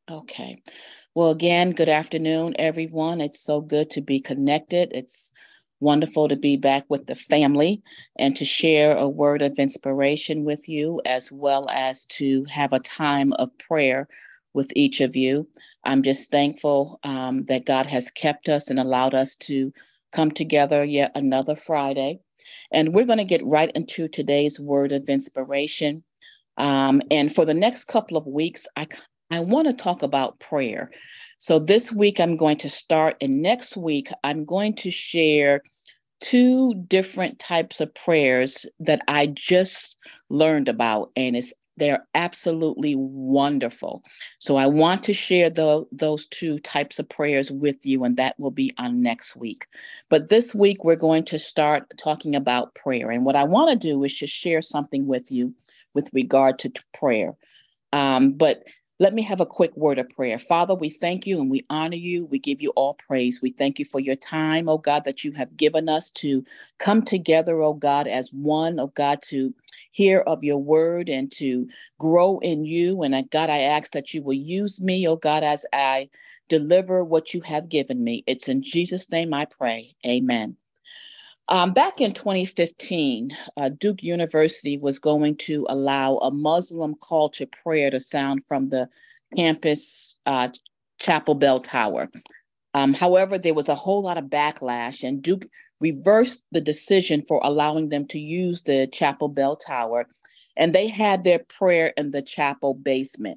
Okay. Well, again, good afternoon, everyone. It's so good to be connected. It's wonderful to be back with the family and to share a word of inspiration with you, as well as to have a time of prayer with each of you. I'm just thankful that God has kept us and allowed us to come together yet another Friday. And we're going to get right into today's word of inspiration. And for the next couple of weeks, I want to talk about prayer. So this week I'm going to start, and next week I'm going to share two different types of prayers that I just learned about, and they're absolutely wonderful. So I want to share those two types of prayers with you, and that will be on next week. But this week we're going to start talking about prayer, and what I want to do is just share something with you with regard to prayer. But let me have a quick word of prayer. Father, we thank you and we honor you. We give you all praise. We thank you for your time, oh God, that you have given us to come together, oh God, as one, oh God, to hear of your word and to grow in you. And God, I ask that you will use me, oh God, as I deliver what you have given me. It's in Jesus' name I pray. Amen. Back in 2015, Duke University was going to allow a Muslim call to prayer to sound from the campus chapel bell tower. However, there was a whole lot of backlash, and Duke reversed the decision for allowing them to use the chapel bell tower, and they had their prayer in the chapel basement.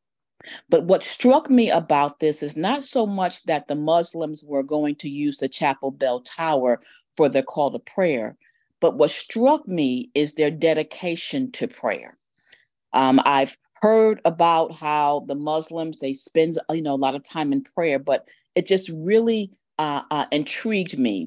But what struck me about this is not so much that the Muslims were going to use the chapel bell tower for their call to prayer, but what struck me is their dedication to prayer. I've heard about how the Muslims they spend a lot of time in prayer, but it just really intrigued me.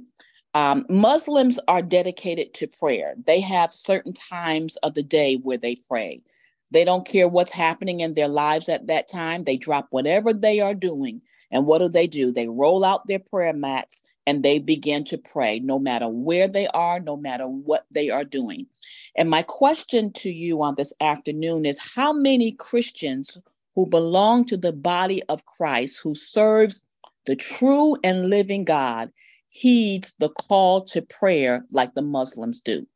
Muslims are dedicated to prayer. They have certain times of the day where they pray. They don't care what's happening in their lives at that time. They drop whatever they are doing. And what do? They roll out their prayer mats and they begin to pray no matter where they are, no matter what they are doing. And my question to you on this afternoon is how many Christians who belong to the body of Christ, who serves the true and living God, heeds the call to prayer like the Muslims do?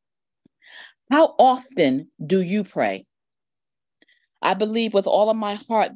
How often do you pray? I believe with all of my heart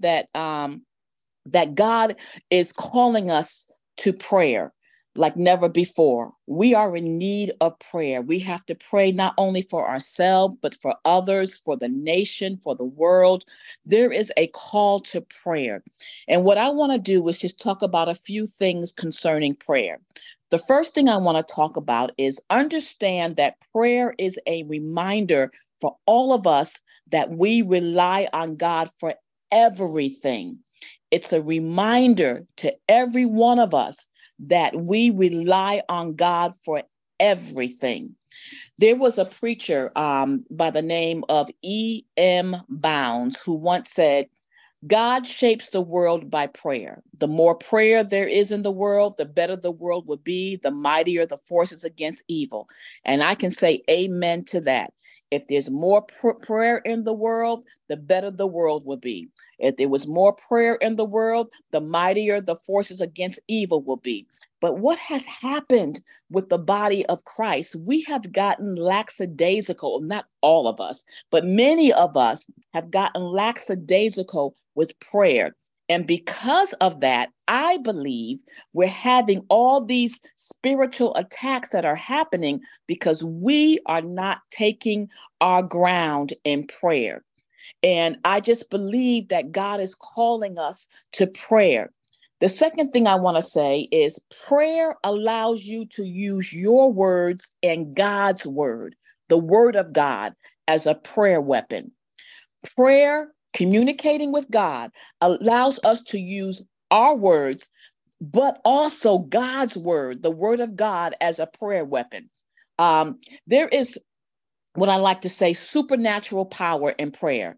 that God is calling us to prayer like never before. We are in need of prayer. We have to pray not only for ourselves, but for others, for the nation, for the world. There is a call to prayer. And what I want to do is just talk about a few things concerning prayer. The first thing I want to talk about is understand that prayer is a reminder for all of us that we rely on God for everything. It's a reminder to every one of us that we rely on God for everything. There was a preacher by the name of E.M. Bounds who once said, God shapes the world by prayer. The more prayer there is in the world, the better the world will be, the mightier the forces against evil. And I can say amen to that. If there's more prayer in the world, the better the world will be. If there was more prayer in the world, the mightier the forces against evil will be. But what has happened with the body of Christ? We have gotten lackadaisical, not all of us, but many of us have gotten lackadaisical with prayer. And because of that, I believe we're having all these spiritual attacks that are happening because we are not taking our ground in prayer. And I just believe that God is calling us to prayer. The second thing I want to say is prayer allows you to use your words and God's word, the word of God, as a prayer weapon. Prayer, communicating with God, allows us to use our words, but also God's word, the word of God, as a prayer weapon. There is what I like to say supernatural power in prayer.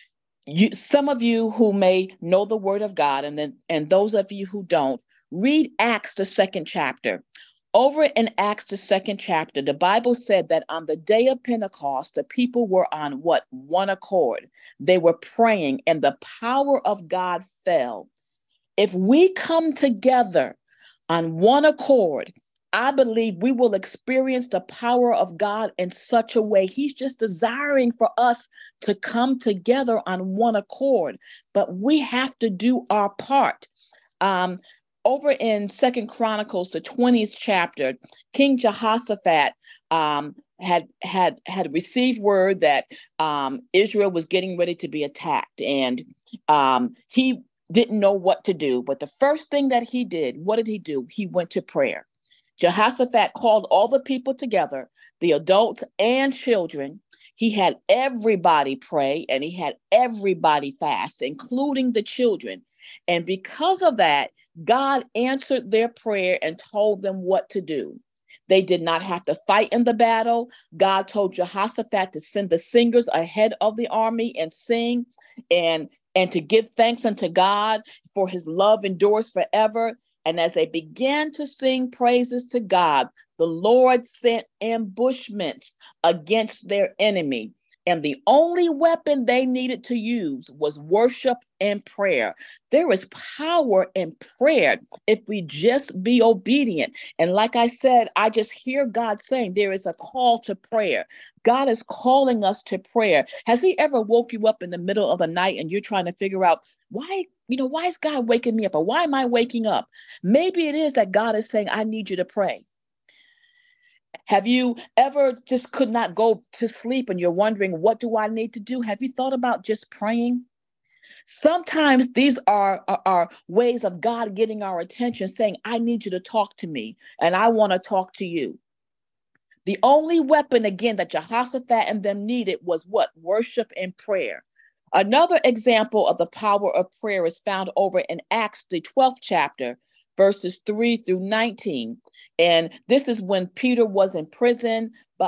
Some of you who may know the word of God, and those of you who don't, read Acts, the second chapter. Over in Acts, the second chapter, the Bible said that on the day of Pentecost, the people were on what? One accord. They were praying, and the power of God fell. If we come together on one accord, I believe we will experience the power of God in such a way. He's just desiring for us to come together on one accord, but we have to do our part. Um, Over in Second Chronicles, the 20th chapter, King Jehoshaphat had received word that Israel was getting ready to be attacked, and he didn't know what to do. But the first thing that he did, what did he do? He went to prayer. Jehoshaphat called all the people together, the adults and children. He had everybody pray and he had everybody fast, including the children. And because of that, God answered their prayer and told them what to do. They did not have to fight in the battle. God told Jehoshaphat to send the singers ahead of the army and sing and to give thanks unto God, for his love endures forever. And as they began to sing praises to God, the Lord sent ambushments against their enemy. And the only weapon they needed to use was worship and prayer. There is power in prayer if we just be obedient. And like I said, I just hear God saying there is a call to prayer. God is calling us to prayer. Has he ever woke you up in the middle of the night and you're trying to figure out why is God waking me up, or why am I waking up? Maybe it is that God is saying, I need you to pray. Have you ever just could not go to sleep and you're wondering, what do I need to do? Have you thought about just praying? Sometimes these are ways of God getting our attention, saying, I need you to talk to me, and I want to talk to you. The only weapon, again, that Jehoshaphat and them needed was what? Worship and prayer. Another example of the power of prayer is found over in Acts, the 12th chapter, verses 3 through 19. And this is when Peter was in prison,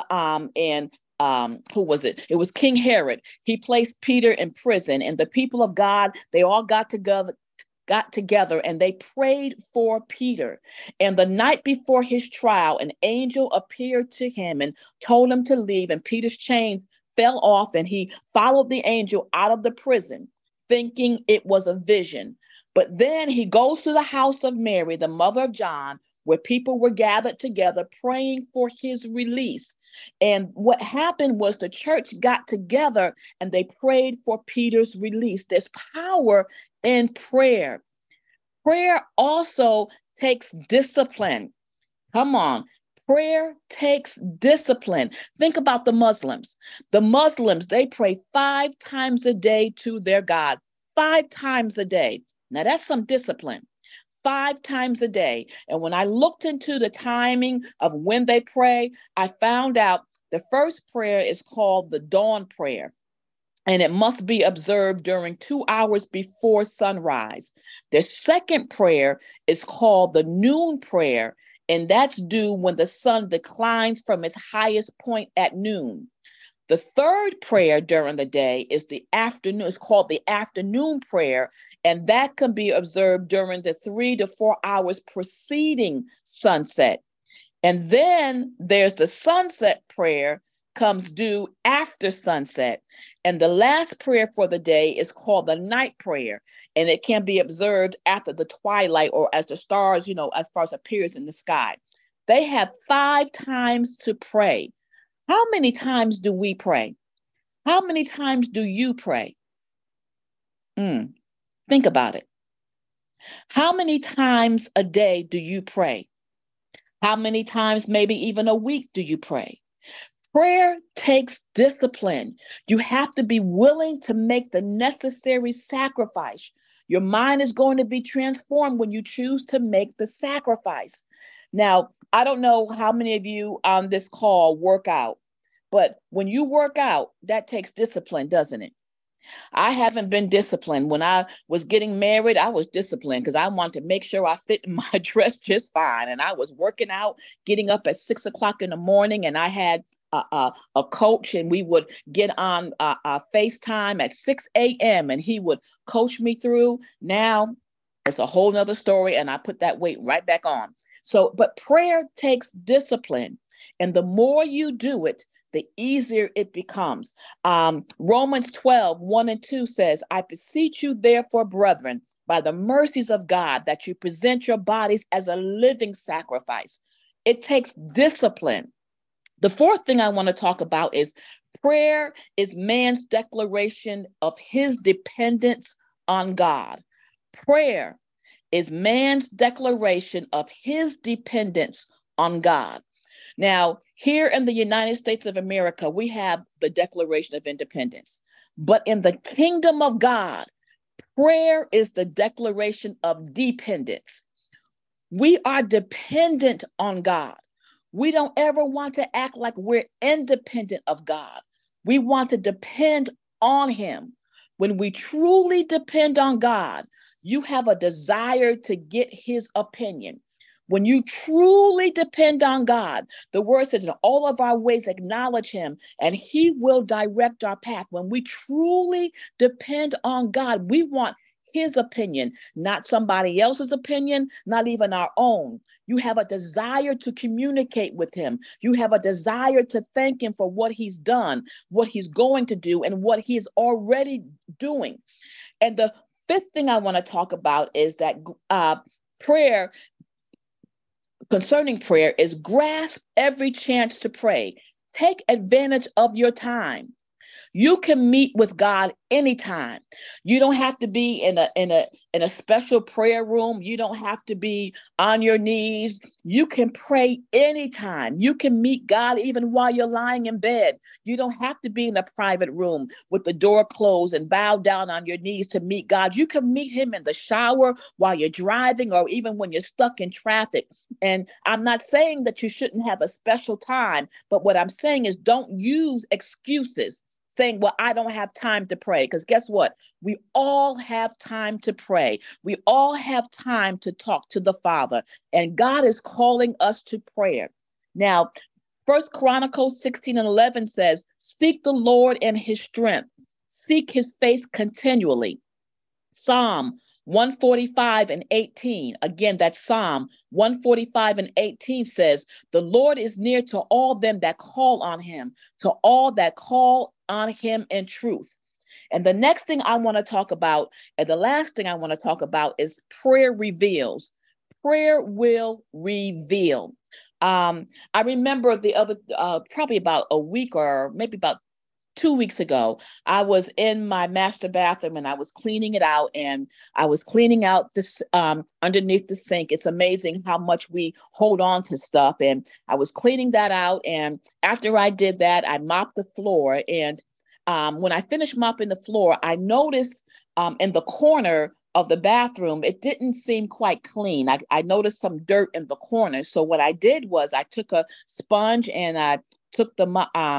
who was it? It was King Herod. He placed Peter in prison, and the people of God, they all got together and they prayed for Peter. And the night before his trial, an angel appeared to him and told him to leave, and Peter's chains fell off, and he followed the angel out of the prison, thinking it was a vision. But then he goes to the house of Mary, the mother of John, where people were gathered together praying for his release. And what happened was the church got together and they prayed for Peter's release. There's power in prayer. Prayer also takes discipline. Come on. Prayer takes discipline. Think about the Muslims. The Muslims, they pray 5 times a day to their God, 5 times a day. Now that's some discipline. 5 times a day. And when I looked into the timing of when they pray, I found out the first prayer is called the dawn prayer, and it must be observed during 2 hours before sunrise. The second prayer is called the noon prayer, and that's due when the sun declines from its highest point at noon. The third prayer during the day is the afternoon. It's called the afternoon prayer, and that can be observed during the 3 to 4 hours preceding sunset. And then there's the sunset prayer, comes due after sunset. And the last prayer for the day is called the night prayer, and it can be observed after the twilight or as the stars, as far as appears in the sky. They have 5 times to pray. How many times do we pray? How many times do you pray? Think about it. How many times a day do you pray? How many times, maybe even a week, do you pray? Prayer takes discipline. You have to be willing to make the necessary sacrifice. Your mind is going to be transformed when you choose to make the sacrifice. Now, I don't know how many of you on this call work out, but when you work out, that takes discipline, doesn't it? I haven't been disciplined. When I was getting married, I was disciplined because I wanted to make sure I fit in my dress just fine. And I was working out, getting up at 6 o'clock in the morning, and I had a coach, and we would get on FaceTime at 6 a.m. and he would coach me through. Now it's a whole nother story, and I put that weight right back on. So, but prayer takes discipline. And the more you do it, the easier it becomes. Romans 12:1 and 2 says, I beseech you, therefore, brethren, by the mercies of God, that you present your bodies as a living sacrifice. It takes discipline. The fourth thing I want to talk about is prayer is man's declaration of his dependence on God. Prayer is man's declaration of his dependence on God. Now, here in the United States of America, we have the Declaration of Independence. But in the kingdom of God, prayer is the declaration of dependence. We are dependent on God. We don't ever want to act like we're independent of God. We want to depend on him. When we truly depend on God, you have a desire to get his opinion. When you truly depend on God, the word says in all of our ways acknowledge him and he will direct our path. When we truly depend on God, we want his opinion, not somebody else's opinion, not even our own. You have a desire to communicate with him. You have a desire to thank him for what he's done, what he's going to do, and what he's already doing. And the fifth thing I want to talk about is that prayer, concerning prayer, is grasp every chance to pray. Take advantage of your time. You can meet with God anytime. You don't have to be in a special prayer room. You don't have to be on your knees. You can pray anytime. You can meet God even while you're lying in bed. You don't have to be in a private room with the door closed and bow down on your knees to meet God. You can meet him in the shower while you're driving or even when you're stuck in traffic. And I'm not saying that you shouldn't have a special time, but what I'm saying is don't use excuses saying, well, I don't have time to pray. Because guess what? We all have time to pray. We all have time to talk to the Father. And God is calling us to prayer. Now, 1 Chronicles 16:11 says, seek the Lord in his strength. Seek his face continually. Psalm 145:18. Again, that Psalm 145:18 says, the Lord is near to all them that call on him, to all that call on him in truth. And the next thing I want to talk about, and the last thing I want to talk about, is prayer reveals. Prayer will reveal. I remember the other, probably about a week or maybe about 2 weeks ago, I was in my master bathroom and I was cleaning it out, and I was cleaning out this underneath the sink. It's amazing how much we hold on to stuff. And I was cleaning that out. And after I did that, I mopped the floor. And when I finished mopping the floor, I noticed in the corner of the bathroom, it didn't seem quite clean. I noticed some dirt in the corner. So what I did was I took a sponge and I took the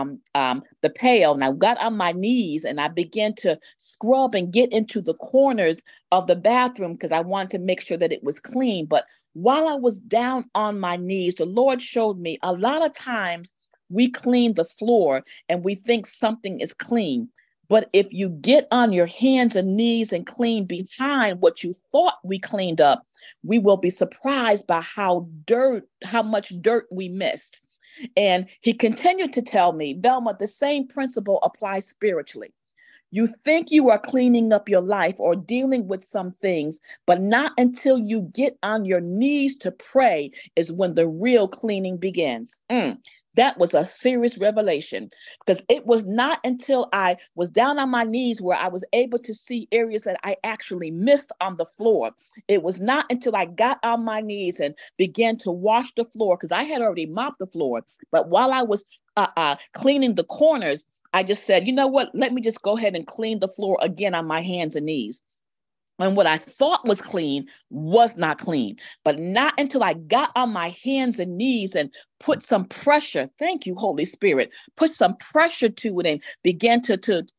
pail and I got on my knees and I began to scrub and get into the corners of the bathroom because I wanted to make sure that it was clean. But while I was down on my knees, the Lord showed me a lot of times we clean the floor and we think something is clean. But if you get on your hands and knees and clean behind what you thought we cleaned up, we will be surprised by how much dirt we missed. And he continued to tell me, Belma, the same principle applies spiritually. You think you are cleaning up your life or dealing with some things, but not until you get on your knees to pray is when the real cleaning begins. That was a serious revelation, because it was not until I was down on my knees where I was able to see areas that I actually missed on the floor. It was not until I got on my knees and began to wash the floor, because I had already mopped the floor. But while I was cleaning the corners, I just said, you know what? Let me just go ahead and clean the floor again on my hands and knees. And what I thought was clean was not clean. But not until I got on my hands and knees and put some pressure, thank you, Holy Spirit, put some pressure to it and began to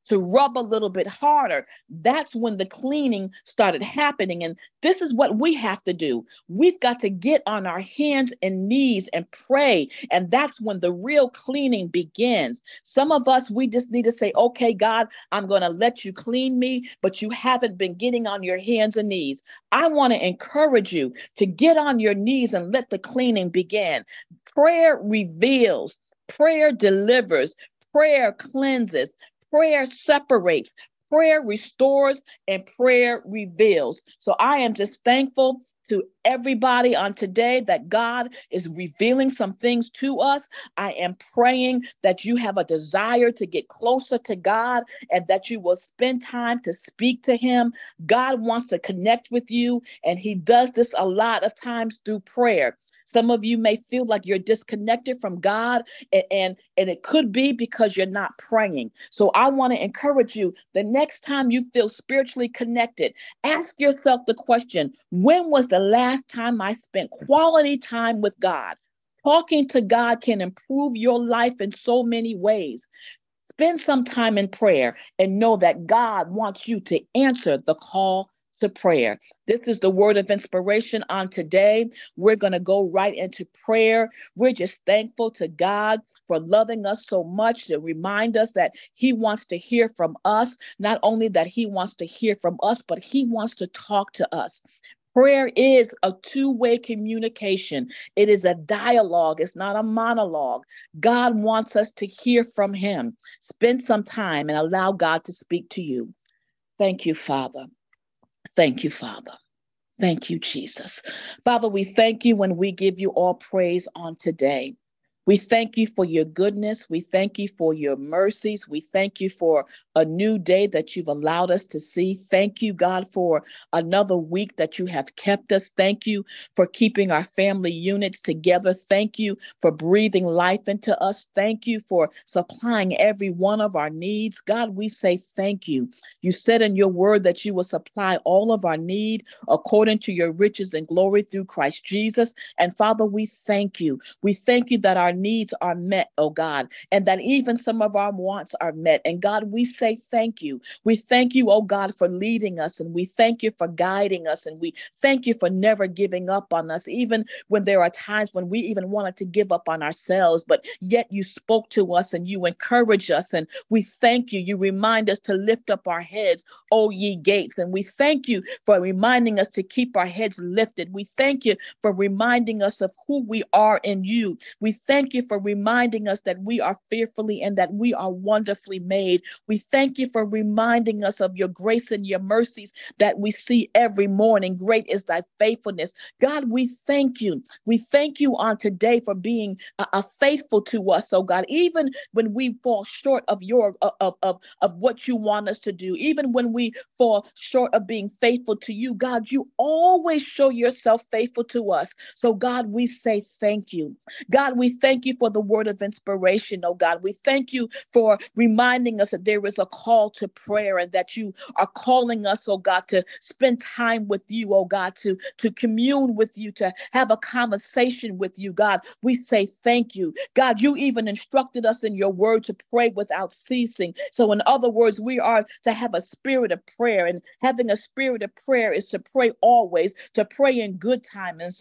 to rub a little bit harder, that's when the cleaning started happening. And this is what we have to do. We've got to get on our hands and knees and pray. And that's when the real cleaning begins. Some of us, we just need to say, okay, God, I'm going to let you clean me, but you haven't been getting on your hands and knees. I want to encourage you to get on your knees and let the cleaning begin. Prayer reveals, prayer delivers, prayer cleanses, prayer separates, prayer restores, and prayer reveals. So I am just thankful to everybody on today that God is revealing some things to us. I am praying that you have a desire to get closer to God and that you will spend time to speak to him. God wants to connect with you, and he does this a lot of times through prayer. Some of you may feel like you're disconnected from God, and it could be because you're not praying. So I want to encourage you, the next time you feel spiritually connected, ask yourself the question, when was the last time I spent quality time with God? Talking to God can improve your life in so many ways. Spend some time in prayer and know that God wants you to answer the call to prayer. This is the word of inspiration on today. We're going to go right into prayer. We're just thankful to God for loving us so much to remind us that he wants to hear from us. Not only that he wants to hear from us, but he wants to talk to us. Prayer is a two-way communication. It is a dialogue. It's not a monologue. God wants us to hear from him. Spend some time and allow God to speak to you. Thank you, Father. Thank you, Father. Thank you, Jesus. Father, we thank you when we give you all praise on today. We thank you for your goodness. We thank you for your mercies. We thank you for a new day that you've allowed us to see. Thank you, God, for another week that you have kept us. Thank you for keeping our family units together. Thank you for breathing life into us. Thank you for supplying every one of our needs. God, we say thank you. You said in your word that you will supply all of our need according to your riches and glory through Christ Jesus. And Father, we thank you. We thank you that our needs are met, oh God, and that even some of our wants are met. And God, we say thank you. We thank you, oh God, for leading us, and we thank you for guiding us, and we thank you for never giving up on us, even when there are times when we even wanted to give up on ourselves, but yet you spoke to us and you encourage us, and we thank you. You remind us to lift up our heads, O ye gates, and we thank you for reminding us to keep our heads lifted. We thank you for reminding us of who we are in you. We thank you for reminding us that we are fearfully and that we are wonderfully made. We thank you for reminding us of your grace and your mercies that we see every morning. Great is thy faithfulness. God, we thank you. We thank you on today for being faithful to us, oh God, even when we fall short of your of what you want us to do, even when we fall short of being faithful to you, God, you always show yourself faithful to us. So God, we say thank you. God, we thank you for the word of inspiration, oh God. We thank you for reminding us that there is a call to prayer and that you are calling us, oh God, to spend time with you, oh God, to commune with you, to have a conversation with you, God. We say thank you. God, you even instructed us in your word to pray without ceasing. So in other words, we are to have a spirit of prayer, and having a spirit of prayer is to pray always, to pray in good times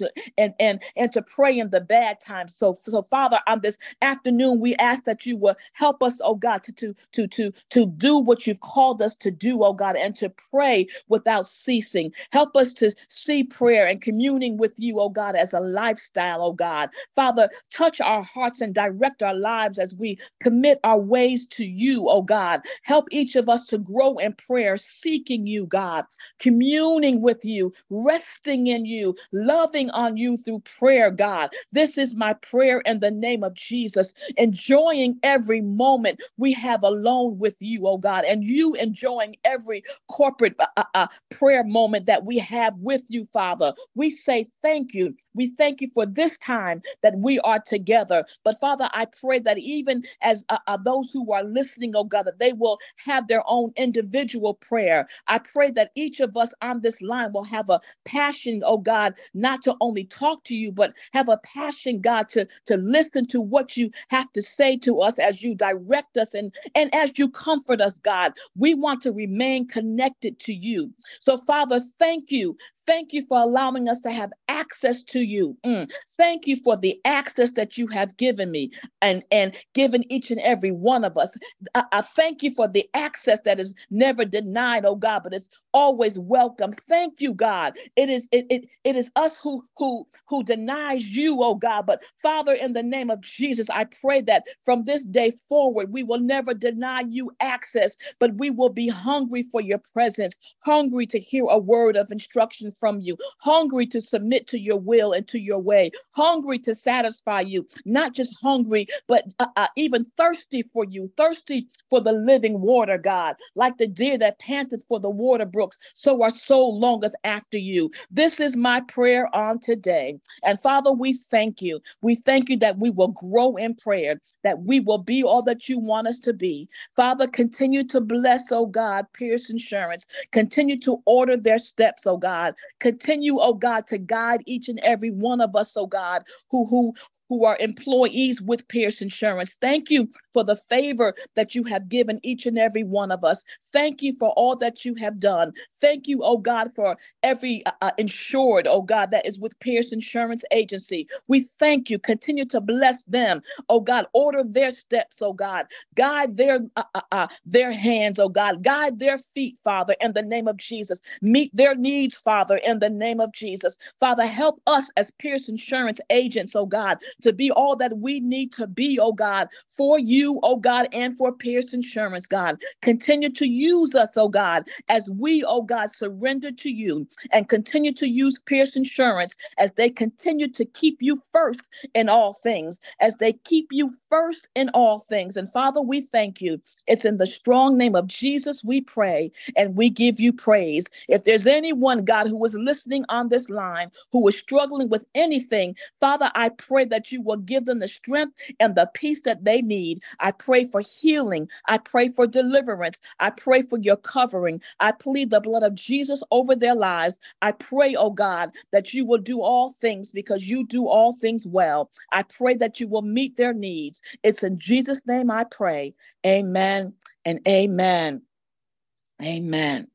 and to pray in the bad times. So Father, on this afternoon, we ask that you will help us, oh God, to do what you've called us to do, oh God, and to pray without ceasing. Help us to see prayer and communing with you, oh God, as a lifestyle, oh God. Father, touch our hearts and direct our lives as we commit our ways to you, oh God. Help each of us to grow in prayer, seeking you, God, communing with you, resting in you, loving on you through prayer, God. This is my prayer in the name of Jesus, enjoying every moment we have alone with you, oh God, and you enjoying every corporate prayer moment that we have with you, Father. We say thank you. We thank you for this time that we are together. But Father, I pray that even as those who are listening, oh God, that they will have their own individual prayer. I pray that each of us on this line will have a passion, oh God, not to only talk to you, but have a passion, God, to listen listen to what you have to say to us as you direct us and as you comfort us, God. We want to remain connected to you. So, Father, thank you. Thank you for allowing us to have access to you. Thank you for the access that you have given me and given each and every one of us. I thank you for the access that is never denied, oh God, but it's always welcome. Thank you, God. It is us who denies you, oh God. But Father, in the name of Jesus, I pray that from this day forward, we will never deny you access, but we will be hungry for your presence, hungry to hear a word of instruction from you, hungry to submit to your will and to your way, hungry to satisfy you, not just hungry, but even thirsty for you, thirsty for the living water, God. Like the deer that panteth for the water brooks, so our soul longeth after you. This is my prayer on today. And Father, we thank you. We thank you that we will grow in prayer, that we will be all that you want us to be. Father, continue to bless, oh God, Pierce Insurance. Continue to order their steps, oh God. Continue, oh God, to guide each and every one of us, oh God, who are employees with Pierce Insurance. Thank you for the favor that you have given each and every one of us. Thank you for all that you have done. Thank you, oh God, for every insured, oh God, that is with Pierce Insurance Agency. We thank you. Continue to bless them, oh God. Order their steps, oh God. Guide their hands, oh God. Guide their feet, Father, in the name of Jesus. Meet their needs, Father, in the name of Jesus. Father, help us as Pierce Insurance agents, oh God, to be all that we need to be, oh God, for you, oh God, and for Pierce Insurance, God. Continue to use us, oh God, as we, oh God, surrender to you, and continue to use Pierce Insurance as they continue to keep you first in all things, as they keep you first in all things. And Father, we thank you. It's in the strong name of Jesus we pray and we give you praise. If there's anyone, God, who is listening on this line, who is struggling with anything, Father, I pray that you will give them the strength and the peace that they need. I pray for healing. I pray for deliverance. I pray for your covering. I plead the blood of Jesus over their lives. I pray, oh God, that you will do all things because you do all things well. I pray that you will meet their needs. It's in Jesus' name I pray. Amen and amen. Amen.